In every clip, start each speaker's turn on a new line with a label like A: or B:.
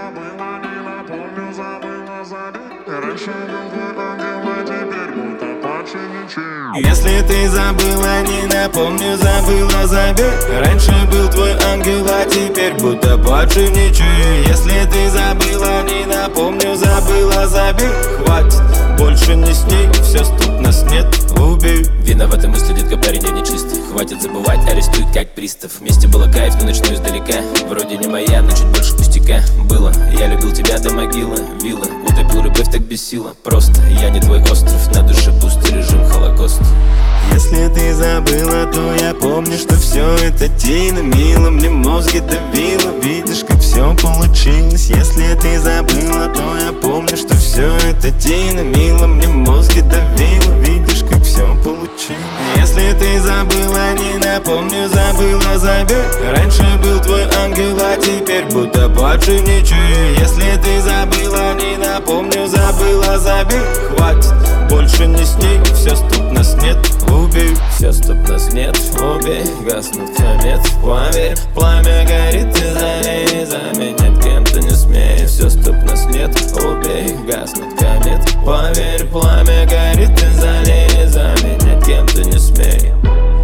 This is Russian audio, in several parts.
A: забыла, не напомню, забыла, забей. Раньше был твой ангел, а теперь будто больше ничем.
B: Если ты забыла, не напомню, забыла, забей. Раньше был твой ангел, а теперь будто больше ничего. Если ты забыла, не напомню, забыла, забей. Хватит, больше не с ней, все, стоп, нас нет, убей.
C: Виноваты мысли, детка, парень, я нечистый. Хватит забывать, арестует как пристав. Вместе было кайф, но начну издалека. Вроде не моя, но чуть больше пустяка. Было, я любил тебя до могилы. Вилла, утопил любовь так без силы. Просто, я не твой остров, на душе пустой режим холокост.
B: Если ты забыла, то я помню, что все это тайна. Мило мне мозги давило. Видишь, как все получилось. Если ты забыла, то я помню, что все это тайна. Мило мне мозги давило. Видишь, как все получилось. Если ты забыла, не напомню, забыла, забей. Раньше был твой ангел, а теперь будто больше ничего. Если ты забыла, не напомню, забыла, забей. Хватит, больше не с ней, все, стоп, нас нет, убей.
C: Все, стоп, нас нет, убей. Гаснут комет, поверь. Пламя горит, ты залей. Заменять кем-то не смей. Все, стоп, нас нет, убей. Гаснут комет, поверь. Пламя горит, ты залей. Заменять кем-то не смей.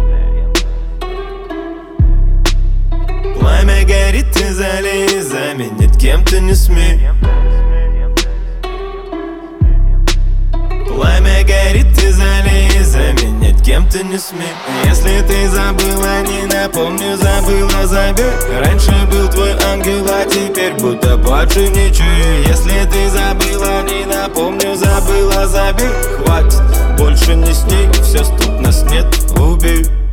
B: Пламя горит, ты залей. Заменять кем-то не смей. Пламя горит, ты залей. Заменять кем-то не смей. Если ты забыла, не напомню, забыла, забей. Раньше был твой ангел, а теперь будто больше ничего. Если ты забыла, не напомню, забыла, забей. Хватит, больше не с ней, все, стоп, нас нет, убей.